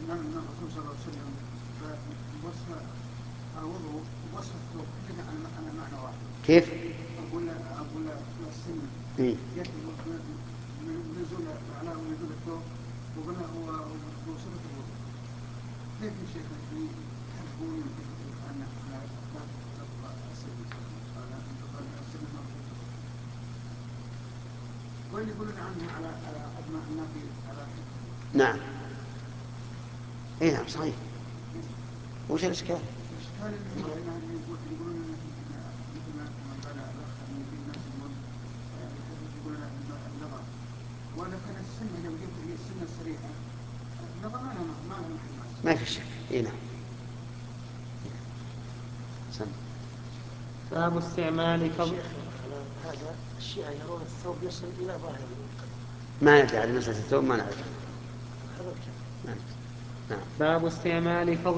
أن الرسول صلى الله عليه وسلم وصف الوضوء وصف الثوب كلها على معنى واحد. كيف؟ أقول السنة يأتي من نزول الأعلى ونزول الثوب وقلنا هو وصفة الوضوء. كيف يا شيخ يحبون أن تبقى السنة على السنة مرفوضة وين يقولون عنها على أبناء النبي على نعم. اي نعم صحيح. وش الاشكال؟ الاشكال اللي يقولون مثل ما قال الاخ ان في ناس يقولون النظر واذا كان السنه لو جبت هي السنه الصريحه النظر ما لها محل ما في شك. اي نعم. سم. باب استعمال فضل. هذا الشيعة يرون الثوب يصل إلى ظاهر القدم. ما ندري على مسألة الثوب، ما نعرف. هذا الكلام. نعم. باب استعمال فضل